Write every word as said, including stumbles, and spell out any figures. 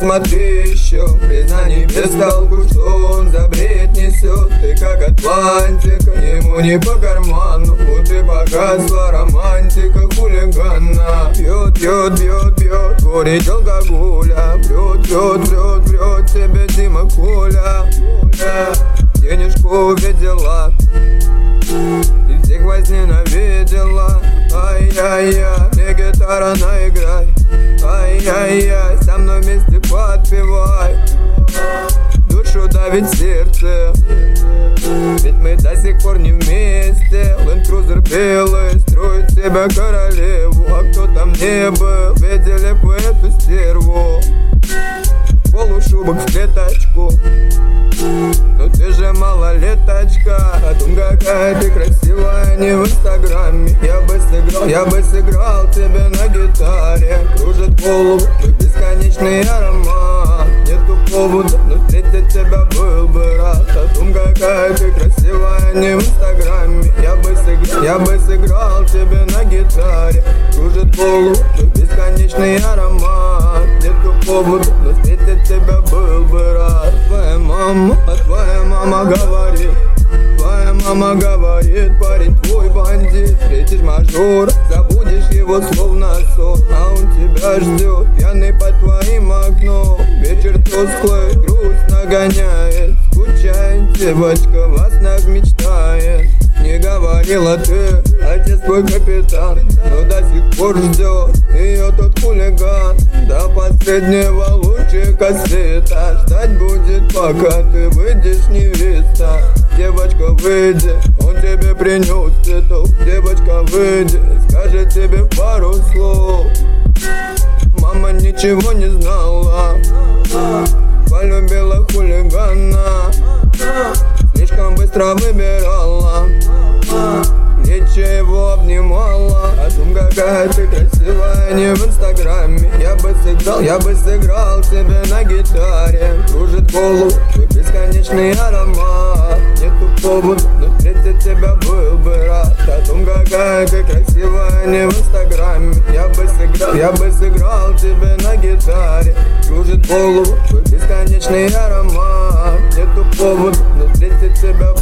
посмотри еще. Признаний без толку, что он за бред несет. Ты как Атлантика, ему не по карману. Вот и погасла романтика хулигана. Пьет, пьет, пьет, пьет, курит алкоголя. Врет, врет, врет, врет тебе Дима Коля. Денежку видела и всех возненавидела. Ай-яй-яй, мне гитара наиграй. Ай-яй-яй, со мной вместе подпевай. Душу давит сердце, ведь мы до сих пор не вместе. Land Cruiser белый строит себя королеву. А кто там не был, видели бы эту стерву. Полушубок в клеточку, но ты же малолеточка. О том, какая ты красивая, не в инстаграме. Я бы сыграл, я бы сыграл тебе на гитаре. Кружит голову твой бесконечный аромат. Нету повода, но встретить тебя был бы рад. О том, какая ты красивая, не в инстаграме. Я бы сыграл, я бы сыграл тебе на гитаре. Кружит голову твой бесконечный аромат. Нету повода, но встретить тебя был бы рад. Твоя мама, а твоя мама говорит, твоя мама говорит, парень твой бандит. Встретишь мажора, забудешь его словно сон. А он тебя ждет, пьяный под твоим окном. Вечер тусклый, грустно гоняет. Скучает девочка, во снах мечтает. Не говорила ты, отец твой капитан, но до сих пор ждет ее тот хулиган. До последнего лучика света ждать будет, пока ты выйдешь, невеста. Девочка, выйди, он тебе принес цветов. Девочка, выйди, скажет тебе пару слов. Мама ничего не знала, полюбила хулигана. Слишком быстро выбирала, ничего обнимала. О том, какая ты красивая, не в инстаграме. Я бы сыграл, я бы сыграл тебе на гитаре. Кружит голову твой бесконечный аромат. Нету повода, но встретить тебя был бы рад. О том, какая ты красивая, не в инстаграме. Я бы сыграл, я бы сыграл тебе на гитаре. Кружит голову твой бесконечный аромат. Нету повода, но встретить тебя